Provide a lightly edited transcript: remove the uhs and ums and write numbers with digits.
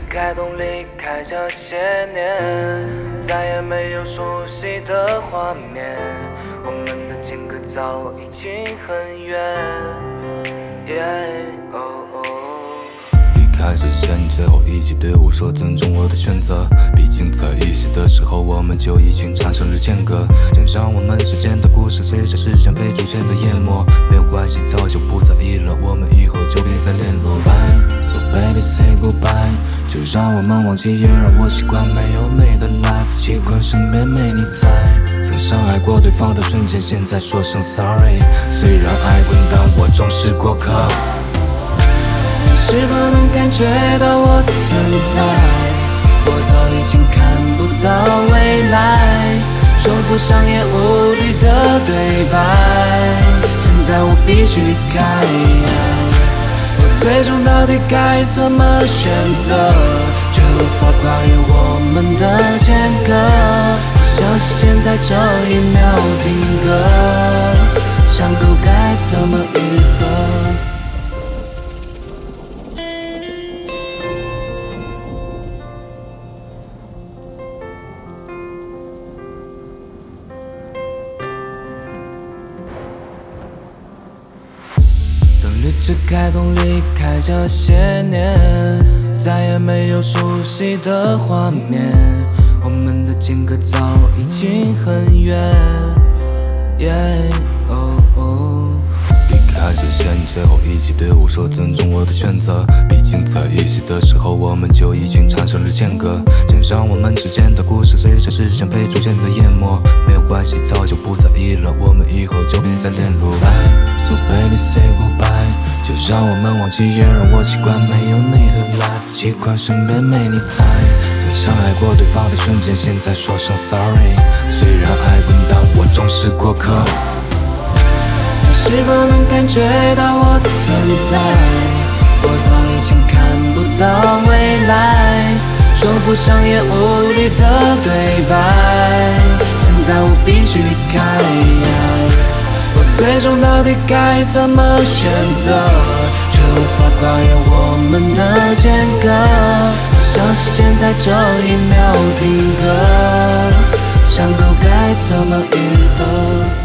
开动离开这些年，再也没有熟悉的画面，我们的间隔早已经很远。 离开之前，你最后一句对我说尊重我的选择。毕竟在一起的时候，我们就已经产生了间隔，真让我们之间的故事随着时间被逐渐的淹没。没有关系，早就不在意了，我们以后就别再联络。Bye, so baby say goodbye， 就让我们忘记，也让我习惯没有你的 life， 习惯身边没你在。曾伤害过对方的瞬间，现在说声 sorry。虽然爱滚，但我终是过客。 是否能感觉到我存在？我早已经看不到未来，重复商业无力的对白。现在我必须离开，我最终到底该怎么选择？却无法跨越我们的间隔。我想时间在这一秒定格，伤口该怎么愈合？等绿枝开动离开这些年，再也没有熟悉的画面，我们的间隔早已经很远。 离开之前，你最后一句对我说尊重我的选择。毕竟在一起的时候，我们就已经产生了间隔，真让我们之间的故事随着时间被逐渐的淹没。没有关系，早就不在意了，我们以后就别再联络。Bye, so baby say goodbye， 就让我们忘记，也让我习惯没有你的 life， 习惯身边没你在。曾伤害过对方的瞬间，现在说声 sorry。虽然爱滚，但我终是过客。 是否能感觉到我存在？我早已经看不到未来，重复商业无力的对白。现在我必须离开，我最终到底该怎么选择？却无法跨越我们的间隔。我想时间在这一秒定格，伤口该怎么愈合？